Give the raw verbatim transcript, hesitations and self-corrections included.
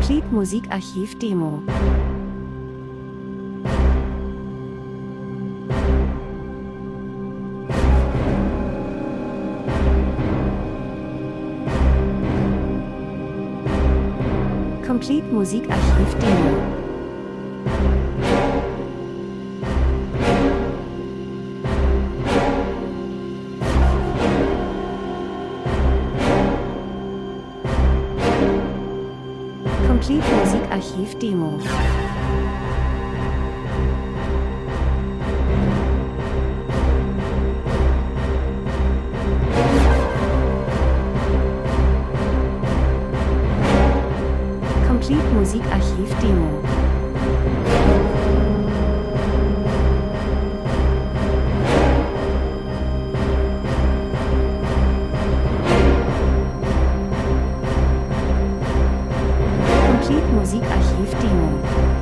Complete Musikarchiv Demo. Complete Musikarchiv Demo. Complete Musikarchiv Demo. Complete Musikarchiv Demo. Complete Musikarchiv Demo.